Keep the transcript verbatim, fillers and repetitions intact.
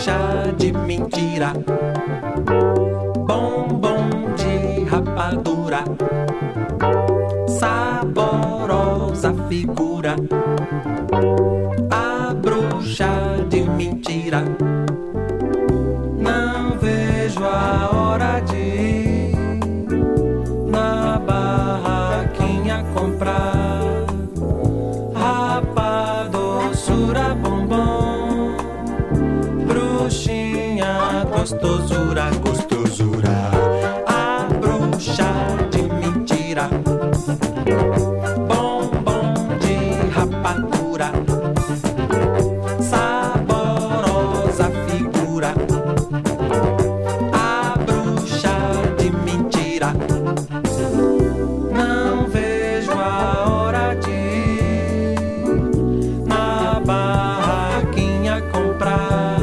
bruxa de mentira, bombom de rapadura, saborosa figura, a bruxa de mentira. Não vejo a hora de ir na barraquinha comprar rapadosura, bombom, bruxinha, gostosura, gostosura, a bruxa de mentira, bombom de rapadura, saborosa figura, a bruxa de mentira. Não vejo a hora de ir na barraquinha comprar